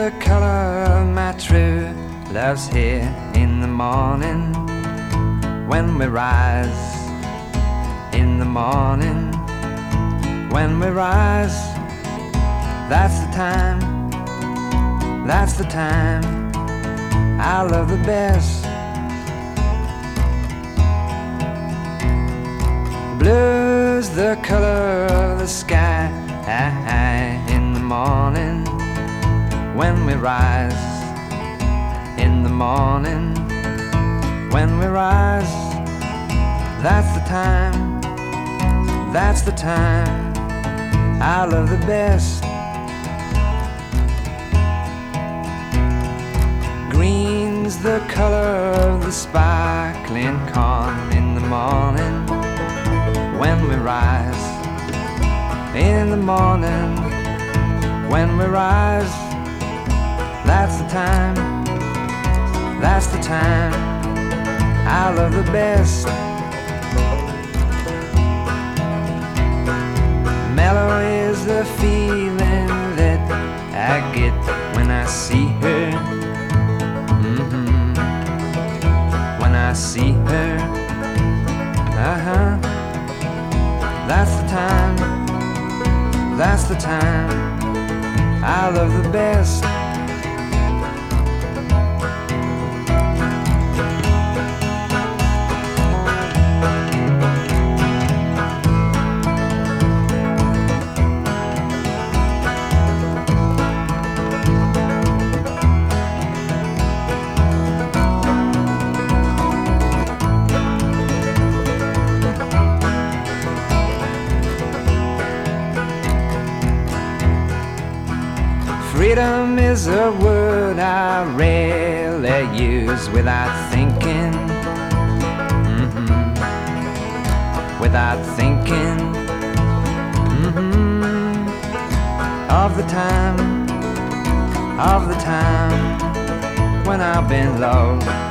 the color of my true love's here in the morning. When we rise, in the morning. When we rise, that's the time, that's the time I love the best. Blue's the color of the sky in the morning. When we rise, in the morning. When we rise, that's the time, that's the time I love the best. Green's the color of the sparkling corn in the morning. When we rise, in the morning. When we rise, that's the time, that's the time I love the best. Mellow is the feeling that I get when I see her. When I see her, that's the time, that's the time I love the best. Freedom is a word I rarely use without thinking, without thinking, of the time when I've been low.